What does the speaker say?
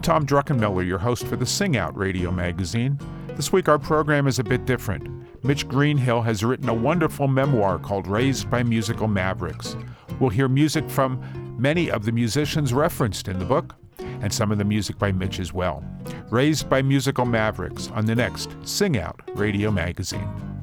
Tom Druckenmiller, your host for the Sing Out radio magazine. This week our program is a bit different. Mitch Greenhill has written a wonderful memoir called Raised by Musical Mavericks. We'll hear music from many of the musicians referenced in the book, and some of the music by Mitch as well. Raised by Musical Mavericks on the next Sing Out radio magazine.